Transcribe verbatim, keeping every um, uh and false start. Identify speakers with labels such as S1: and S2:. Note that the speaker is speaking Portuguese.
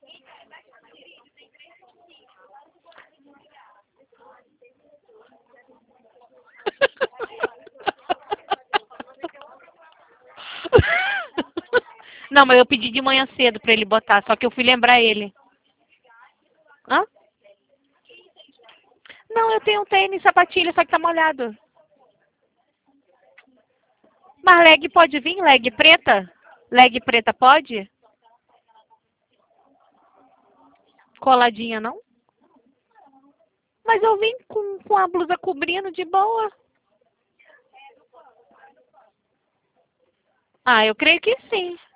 S1: Não, mas eu pedi de manhã cedo pra ele botar, só que eu fui lembrar ele. Hã? Não, eu tenho um tênis, sapatilha, só que tá molhado. Mas leg pode vir? Leg preta? Leg preta pode? Coladinha, não? Mas eu vim com, com a blusa cobrindo de boa. Ah, eu creio que sim.